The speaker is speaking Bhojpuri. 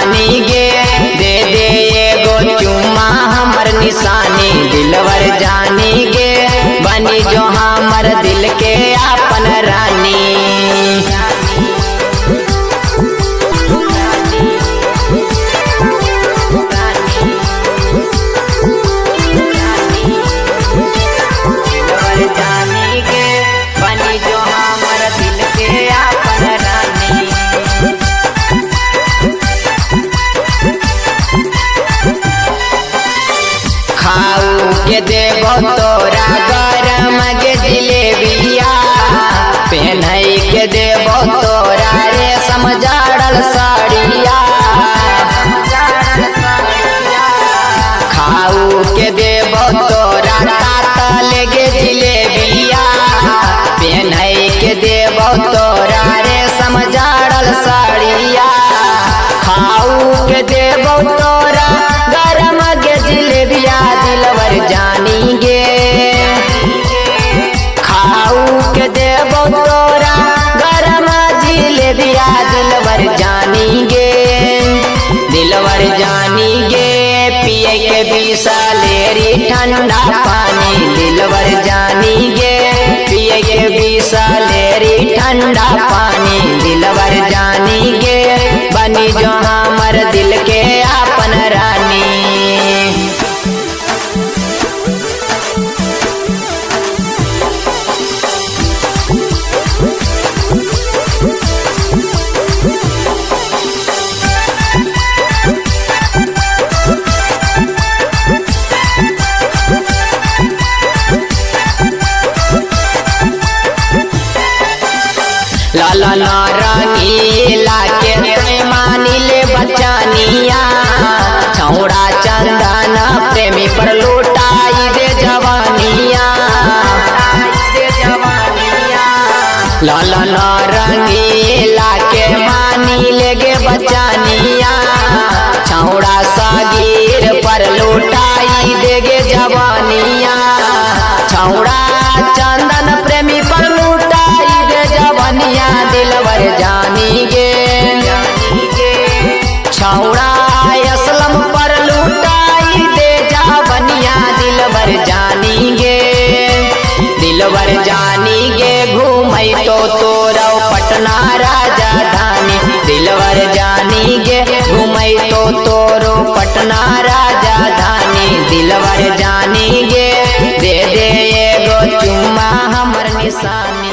जानी गे, दे दे एगो चुम्मा हमर निशानी। दिलवर जानी गे, बनी जो हमर दिल के अपन रानी। के देबो तोरा गरम के जिलेबिया, पहनई के देबो तोरा रे समझाड़ल साड़िया। खाऊ के देबो तोरा कातल के जिलेबिया, पहनई के देबो तोरा रे समझाड़ल साड़िया। खाऊ के देबो तोरा गरम के जिलेबिया, दिलवर जानी गे। खाऊ के देबो तोरा गरम जिलेबिया, दिलवर जानी गे। दिलवर जानी गे, पिए के बिसलेरी ठंडा पानी। दिलवर जानी गे, पिए के बिसलेरी ठंडा पानी। दिलवर जानी गे, बनी जो हमर दिल के अपन रानी। लाला नारंगीला के तोय मानी ले बचानिया। छौड़ा चंदन प्रेमी पर लुटाई दे जवानिया। लाला नारंगीला के मानी ले गे बचानिया। छौड़ा सागिर पर लुटाई दे गे जवानिया। छौड़ा चंदन प्रेमी पर लुटाई दे जवानिया। दिलवर जानी गे, छौड़ा असलम पर लुटाई दे जवानिया। दिलवर जानी गे, दिलवर जानी गे, घूमई तो तोरा पटना राजधानी। दिलवर जानी गे, घूमई तो तोरो पटना राजधानी। दिलवर जानी गे, दे दे एगो चुम्मा हमर निशानी।